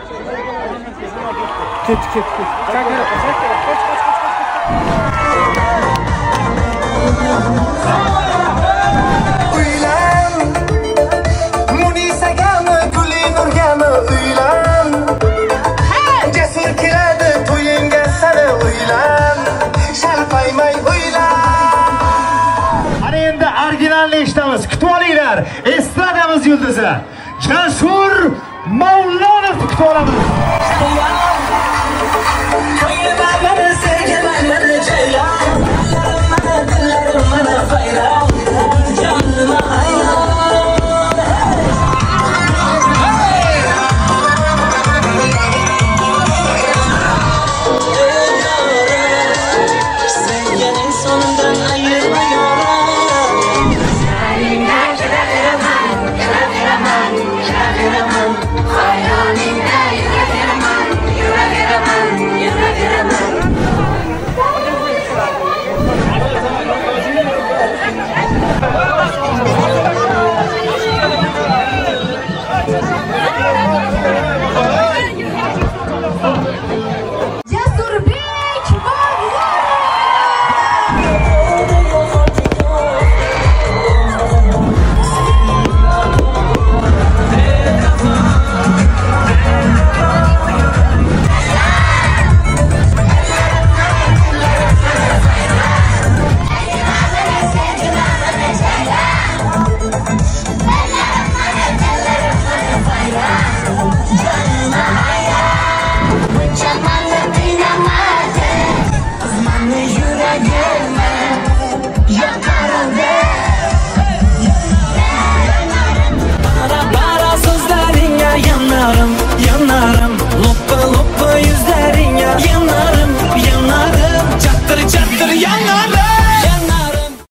Ket. Uylan, Munisagami, Guli Nurgami uylan. Jasur keladi to'yingga sani uylan. Shalpaymay uylan. Ana endi originalni eshitamiz. Kutib olinglar. Estradamiz yulduzi. Jasur Mavlonov kutib olamiz.